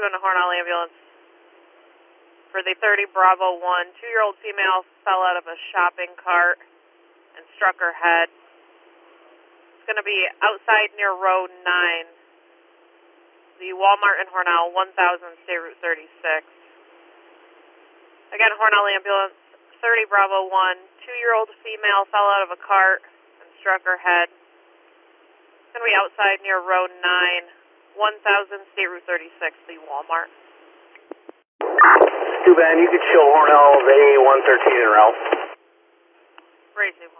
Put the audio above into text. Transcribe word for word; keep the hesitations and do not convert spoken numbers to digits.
in a Hornell ambulance for the thirty Bravo one. Two-year-old female fell out of a shopping cart and struck her head. It's going to be outside near row nine, the Walmart in Hornell, one thousand State Route thirty-six. Again, Hornell ambulance, thirty Bravo one. Two-year-old female fell out of a cart and struck her head. It's going to be outside near row nine, one thousand State Route thirty-six, the Walmart. Stu Van, you could show Hornell's A one thirteen en route. Raising